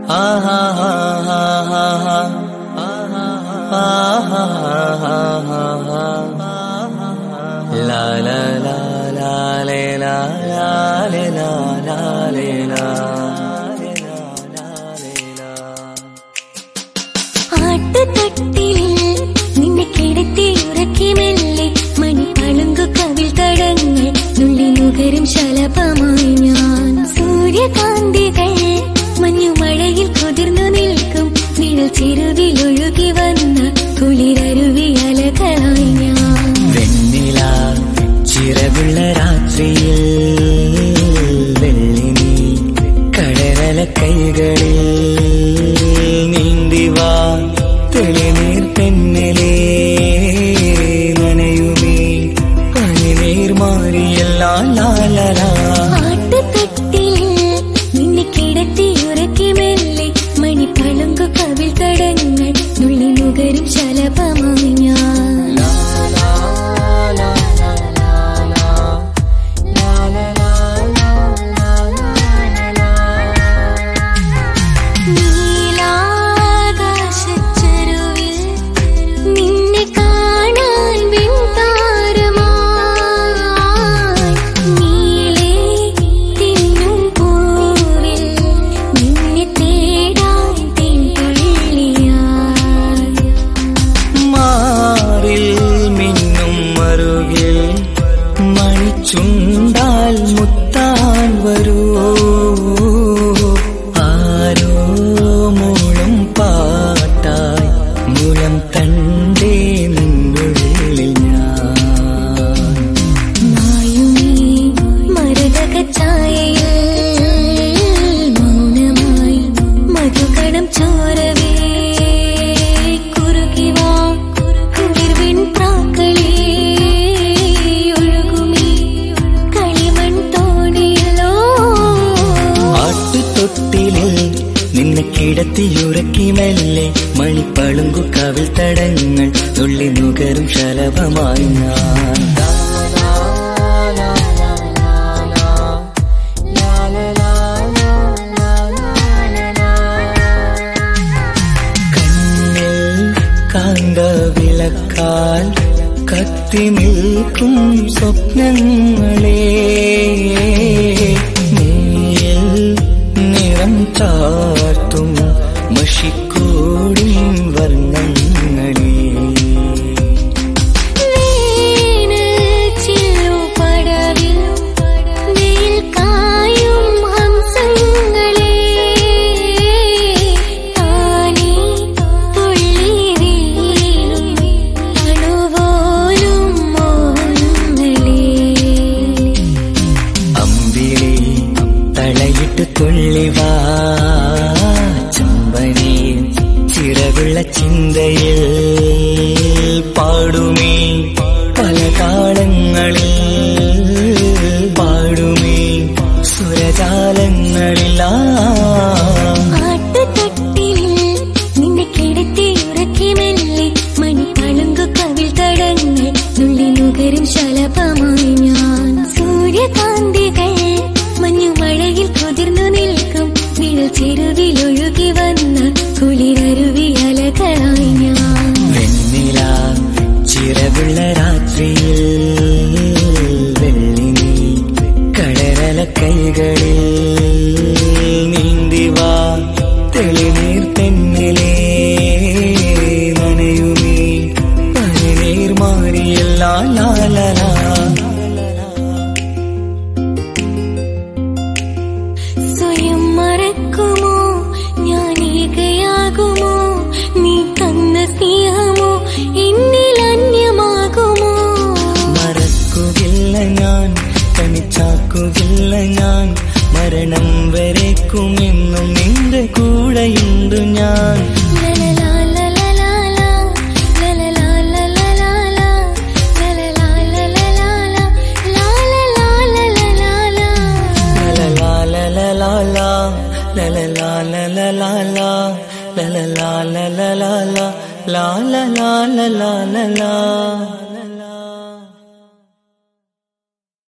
ആട്ടുതട്ടിൽ നിന്നെ കിടത്തി ഉറക്കി മെല്ലെ മണിപ്പളുങ്കു കവിൾ തടങ്ങൾ നുള്ളി നുകരും ശലഭമായി ഞാൻ. സൂര്യകാന്തികൾ മഞ്ഞുമഴയിൽ കുതിർന്നു നിൽക്കും നിഴൽ ചെരുവിലൊഴുകി വന്ന കുളിരരുവിയലകളായി ഞാൻ. വെണ്ണില ചിറകുള്ള രാത്രിയിൽ വെള്ളി നീ കടരല കൈകളിൽ നീന്തിവാ തെളിനീർ പെണ്ണിലേ നനയുമേ പനിനീർ മാറിയല്ലാ ലാലലാ. ആട്ടുതട്ടിൽ നിന്നെ കിടത്തി ഉറക്കി മെല്ലെ മണിപ്പളുങ്കു കവിൾ തടങ്ങൾ നുള്ളി നുകരും ശലഭമായി ഞാൻ. ചുണ്ടാൽ മുത്താൻ വരൂ ആരോ മൂളും പാട്ടായി മൂലം തണ്ടേ നിന്നുള്ളിൽ ഞാൻ. മായുമീ മരതകച്ചായയിൽ മൗനമായി മധുകണം ചോരവേ കുറുകിവാ കുളിർവിൻ പ്രാക്കളേ നിന്നെ കിടത്തിയുറക്കി മെല്ലെ മണിപ്പളുങ്കു കവിൾ തടങ്ങൾ തുള്ളി നുകരും ശലഭമായി ഞാൻ. കണ്ണിൽ കാന്തവിളക്കാൽ കത്തി നിൽക്കും സ്വപ്നങ്ങളേ ചാർത്തും മഷിക്കൂടിൻ വർണ്ണങ്ങളേ തുള്ളിവാ ചമ്പനേ ചിറകുള്ള ചിന്തയിൽ പാടുമേ പല താളങ്ങളിൽ പാടുമേ സുരജാലങ്ങളിൽ. ആട്ടുതട്ടിൽ നിന്നെ കിടത്തി ഉറക്കി മെല്ലെ മണിപ്പളുങ്കു കവിൾ തടങ്ങൾ നുള്ളി നുകരും ശലഭമായി ഞാൻ. സൂര്യകാന്തികൾ മഞ്ഞുമഴയിൽ കുതിർന്നു നിൽക്കും നിഴൽ ചെരുവിലൊഴുകി വന്ന കുളിരരുവിയലകളായി ഞാൻ. വെണ്ണില ചിറകുള്ള രാത്രിയിൽ വെള്ളി നീ കടരല കൈകളിൽ നീന്തിവാ തെളിനീർ പെണ്ണിലേ നനയുമേ പനിനീർ മാറിയല്ലാ ലാലലാ. സ്വയം മറക്കുമോ ഞാൻ ഏകയാകുമോ നീ തന്ന സ്നേഹമോ എന്നിൽ അന്യമാകുമോ. മറക്കുകയില്ല ഞാൻ തനിച്ചാക്കുകയില്ല ഞാൻ മരണം വരേക്കുമെന്നും നിന്റെ കൂടെയുണ്ട് ഞാൻ. la la la la la la la la la la la la la.